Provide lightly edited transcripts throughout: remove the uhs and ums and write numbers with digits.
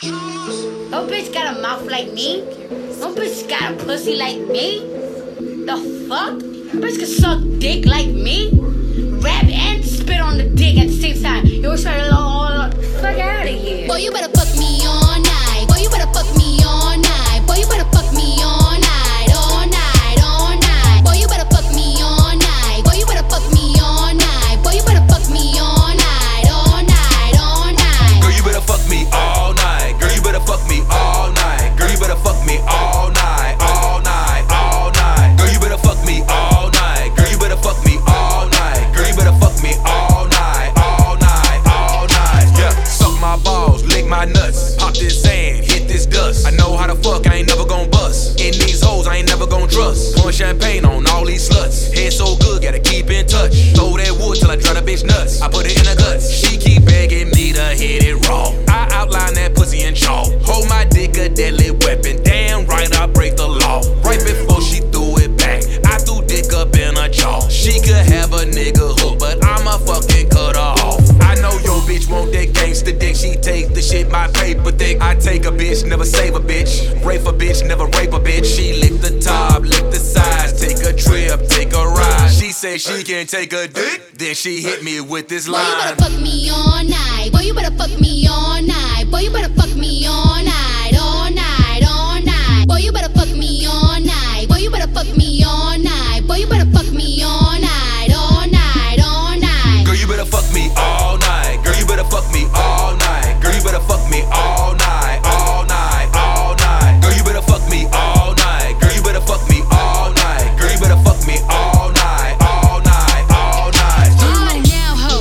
No bitch got a mouth like me. No bitch got a pussy like me. The fuck? Bitch can suck dick like me. Rap and spit on the dick at the same time. You try to fuck out of here. Boy, you better fuck me all night. Boy, you better fuck me all night. Boy, you better fuck me all night, all night, all night. Boy, you better fuck me all night. Boy, you better fuck me all night. Boy, you better fuck me all night, all night, all night. Girl, you better fuck me all night. Girl, you better fuck me all night. Girl, you better fuck me all night, all night, all night. Girl, you better fuck me all night. Girl, you better fuck me all night. Girl, you better fuck me all night, all night, all night. Yeah, suck my balls, lick my nuts, pop this sand, hit this dust. I know how to fuck, I ain't never gon' bust. In these hoes, I ain't never gon' trust. Pouring champagne on all these sluts. Head so good, gotta keep in touch. Throw that wood till I drive the bitch nuts. I put it in her guts. She keep begging me to hit it raw. I outline that pussy in chalk. Hold my dick a deadly weapon. Damn right, I break the law. Right before she threw it back, I threw dick up in her jaw. She could have a nigga hook, but I'ma fucking cut her off. I know your bitch want that gangsta dick. She take the shit, my paper thick. I take a bitch, never save a bitch. Rape a bitch, never rape a bitch. She lick the top, lick the sides. Take a trip, take a ride. She say she can take a dick, then she hit me with this Boy, you line. better fuck me all night. Boy, you better fuck me all night. Boy, you better fuck me all night, all night, all night. Boy, you better fuck me all night. Boy, you better fuck me all night. Boy, you better fuck me all night, all night, all night. Girl, you better fuck me all night. Girl, you better fuck me all night. Girl, you better fuck me all night, all night, all night. Girl, you better fuck me all night. Girl, you better fuck me all night. Girl, you better fuck me all night, all night, all night. You know now, ho.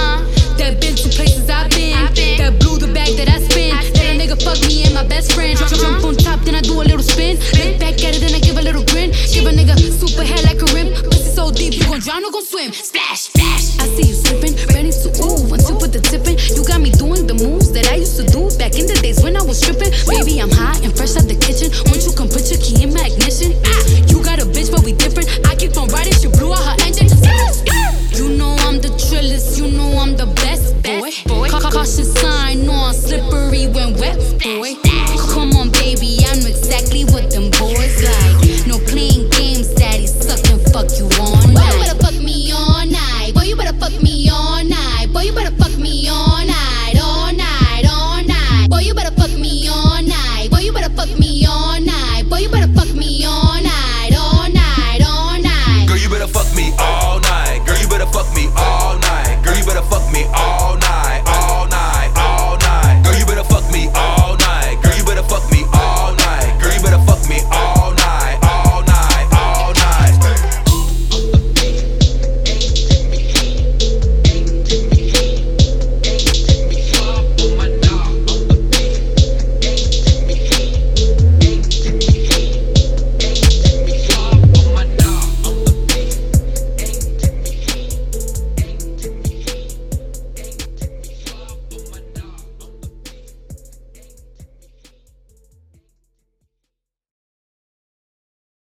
That been to places I've been. That blew the bag that I spin. Let a nigga fuck me and my best friend. Jump on top, then I do a little spin. Look back at it, then I give a little grin. Give a nigga super head like a rim. Pussy so deep, you gon' drown or gon' swim. Splash, splash. I see you slipping, ready to ooh. Once you put the tip in, you got me doing the moves that I used to do back in the days when I was stripping. Baby, I'm hot and fresh out the kitchen.